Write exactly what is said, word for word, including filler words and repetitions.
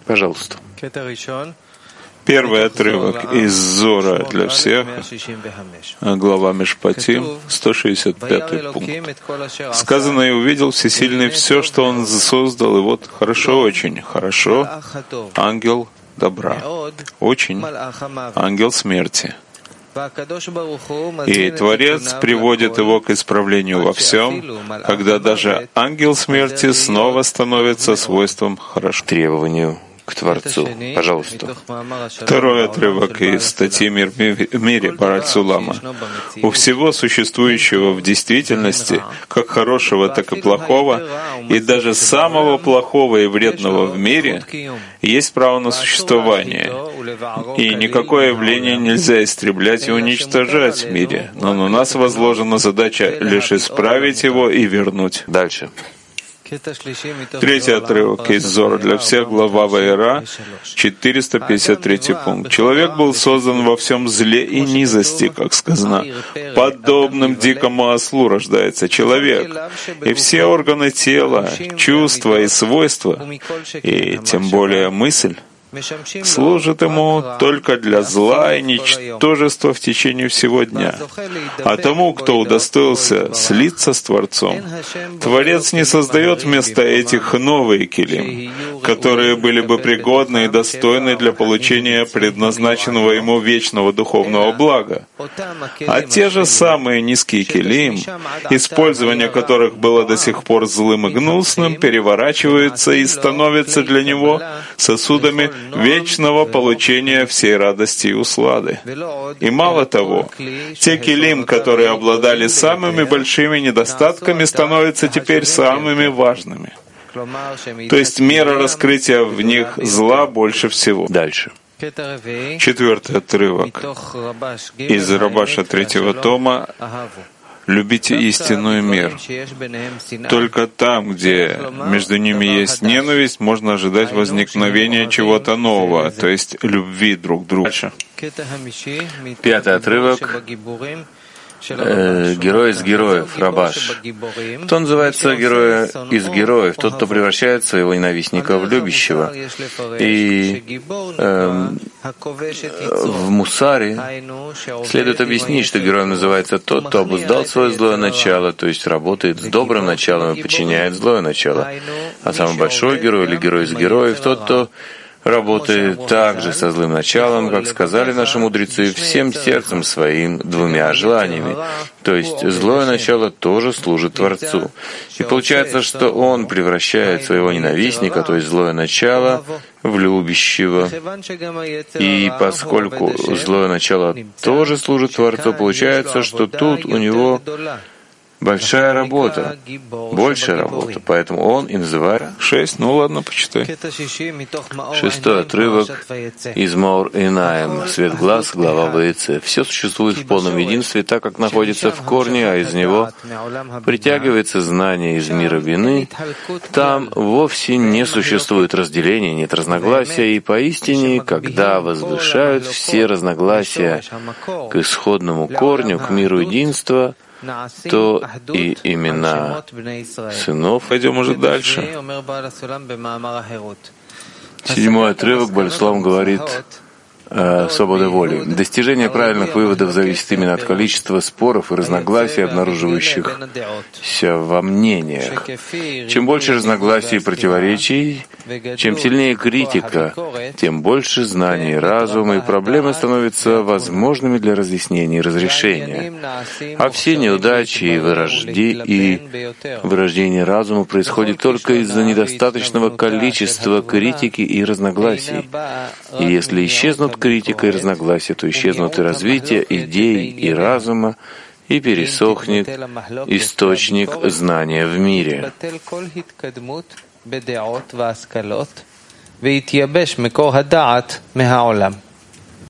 Пожалуйста. Первый отрывок из Зора для всех, глава Мишпатим, сто шестьдесят пятый пункт. Сказано: «И увидел Всесильный все, что Он создал, и вот хорошо, очень хорошо, ангел добра, очень ангел смерти». И Творец приводит его к исправлению во всем, когда даже ангел смерти снова становится свойством хорошо. Требованию к Творцу. Пожалуйста. Второй отрывок из статьи «Мир в мире» Бараль Сулама. «У всего существующего в действительности, как хорошего, так и плохого, и даже самого плохого и вредного в мире, есть право на существование, и никакое явление нельзя истреблять и уничтожать в мире, но на нас возложена задача лишь исправить его и вернуть». Дальше. Третий отрывок из Зора для всех, глава Ваера, четыреста пятьдесят третий пункт. «Человек был создан во всем зле и низости, как сказано. Подобным дикому ослу рождается человек, и все органы тела, чувства и свойства, и тем более мысль, служит ему только для зла и ничтожества в течение всего дня. А тому, кто удостоился слиться с Творцом, Творец не создает вместо этих новые килим, которые были бы пригодны и достойны для получения предназначенного ему вечного духовного блага. А те же самые низкие килим, использование которых было до сих пор злым и гнусным, переворачиваются и становятся для него сосудами вечного получения всей радости и услады. И мало того, те килим, которые обладали самыми большими недостатками, становятся теперь самыми важными. То есть мера раскрытия в них зла больше всего. Дальше. Четвертый отрывок из Рабаша третьего тома. «Любите истину и мир. Только там, где между ними есть ненависть, можно ожидать возникновения чего-то нового, то есть любви друг к другу». Пятый отрывок. Э, герой из героев, Рабаш. Кто называется героя из героев? Тот, кто превращает своего ненавистника в любящего. И э, в Мусаре следует объяснить, что героем называется тот, кто обуздал свое злое начало, то есть работает с добрым началом и подчиняет злое начало. А самый большой герой или герой из героев — тот, кто работает также со злым началом, как сказали наши мудрецы, всем сердцем своим, двумя желаниями. То есть злое начало тоже служит Творцу. И получается, что он превращает своего ненавистника, то есть злое начало, в любящего. И поскольку злое начало тоже служит Творцу, получается, что тут у него большая работа, большая работа, поэтому он и называет шесть. Ну ладно, почитай. Шестой отрывок из Маур Инаем, свет глаз, глава Ваице. Все существует в полном единстве, так как находится в корне, а из него притягивается знание из мира вины. Там вовсе не существует разделения, нет разногласия, и поистине, когда возвышают все разногласия к исходному корню, к миру единства, то и имена сынов. Пойдем уже дальше. Седьмой отрывок. Баль-Сулам говорит о свободе воли. Достижение правильных выводов зависит именно от количества споров и разногласий, обнаруживающихся во мнениях. Чем больше разногласий и противоречий, чем сильнее критика, тем больше знаний, разума, и проблемы становятся возможными для разъяснения и разрешения. А все неудачи и, вырожди... и вырождение разума происходит только из-за недостаточного количества критики и разногласий. И если исчезнут критика и разногласия, то исчезнут и развитие идей и разума, и пересохнет источник знания в мире. ויתייבש מקור הדעת מהעולם.